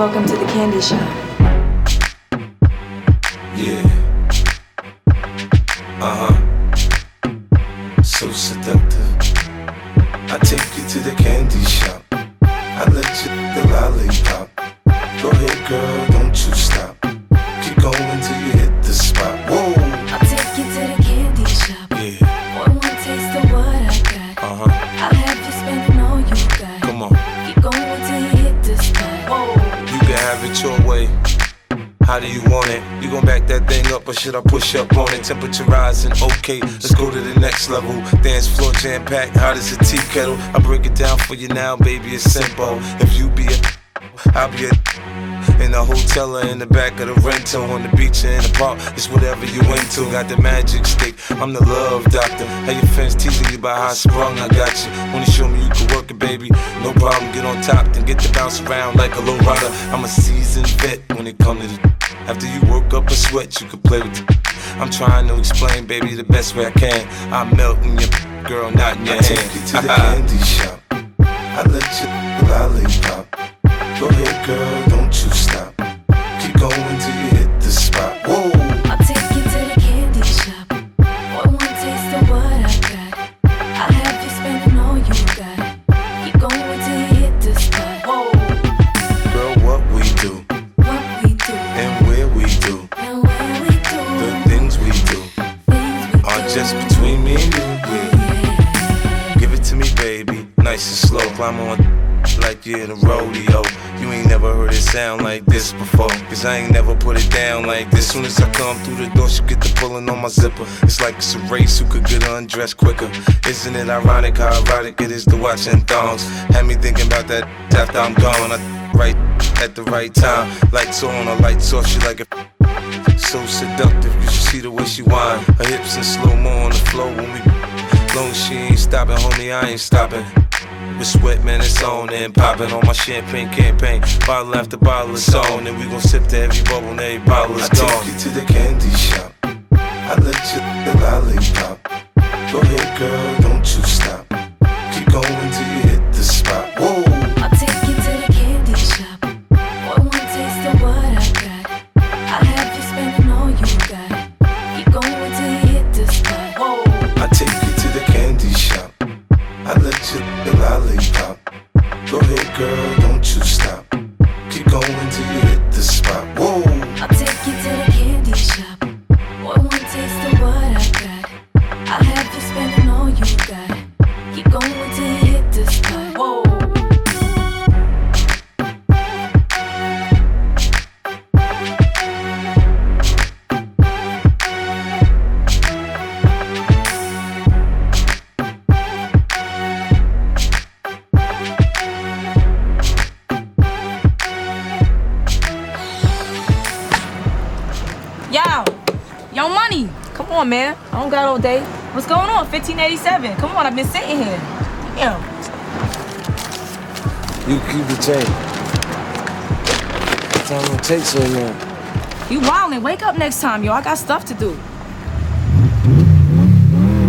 Welcome to the candy shop. Yeah. So seductive. I take you to the candy shop. I let you the lollipop. Go ahead, girl, don't you stop. Keep going till you hit the spot. Whoa. I'll take you to the candy shop. Yeah. One taste of what I got. I'll have you spending all you got. Come on. Keep going till you hit the spot. Whoa. You can have it your way. How do you want it? You gon' back that thing up or should I push up on it? Temperature rising, okay, let's go to the next level. Dance floor jam-packed, hot as a tea kettle. I break it down for you now, baby, it's simple. If you be a, I'll be a in the hotel or in the back of the rental, on the beach or in the park, it's whatever you into. Got the magic stick, I'm the love doctor. How your fans teasing you about how I sprung, I got you. Wanna show me you can work it, baby? No problem, get on top, then get to bounce around like a low rider. I'm a seasoned vet when it comes to the. After you work up a sweat, you can play with it. I'm trying to explain, baby, the best way I can. I'm melting your girl, not in your hand. I take you to the candy shop. I let you lollipop. Go ahead, girl, don't you stop. Keep going till you hit the spot. Whoa. I'll take you to the candy shop. One taste of what I got. I'll have you spending all you got. Keep going till you hit the spot. Whoa. Girl, what we do, What we do, and where we do, and where we do, the things we do, things we are do. just between me and you. Yeah. Give it to me, baby, nice and slow. Climb on like you're in a rodeo. You ain't never heard it sound like this before, cause I ain't never put it down like this. Soon as I come through the door, she get the pulling on my zipper. It's like it's a race who could get undressed quicker. Isn't it ironic how erotic it is to watching thongs? Had me thinking about that after I'm gone. I right at the right time. Lights on or lights off, she like it so seductive. You should see the way she whine. Her hips in slow-mo on the floor when we. Long as she ain't stopping, homie, I ain't stopping. With sweat, man, it's on and popping on my champagne campaign. Bottle after bottle, it's on, and we gon' sip to every bubble and every bottle is gone. I take you to the candy shop. I let you the lollipop. Go ahead, girl, don't you stop. Keep going till you hit the spot. Whoa. I'll take you to the candy shop. One taste of what I got. I'll have you spending all you got. Keep going till you hit the spot. Whoa. I take you to the candy shop. I let you the lollipop. Go ahead, girl, don't you stop. Keep going till you hit the spot. Whoa. I'll take you to the candy shop. One taste of what I got. I'll have you spending all you got. Keep going till you hit the spot. Whoa. Yo, money. Come on, man. I don't got all day. What's going on? 1587. Come on, I've been sitting here. Damn. You keep the change. What time gonna take so long? You wildin'. Wake up next time, yo. I got stuff to do.